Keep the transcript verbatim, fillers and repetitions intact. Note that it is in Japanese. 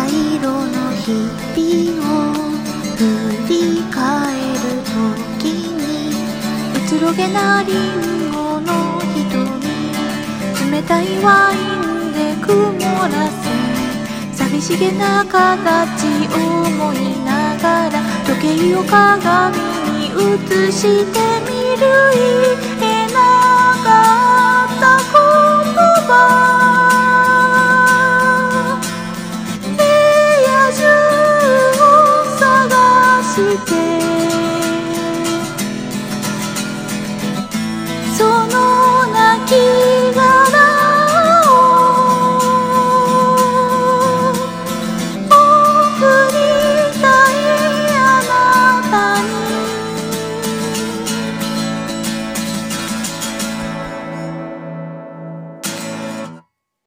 色の日々を振り返る時に、うつろげなリンゴの瞳、冷たいワインで曇らせ、寂しげな形を思いながら、時計を鏡に映してみる。言えなかった言葉、部屋中を探して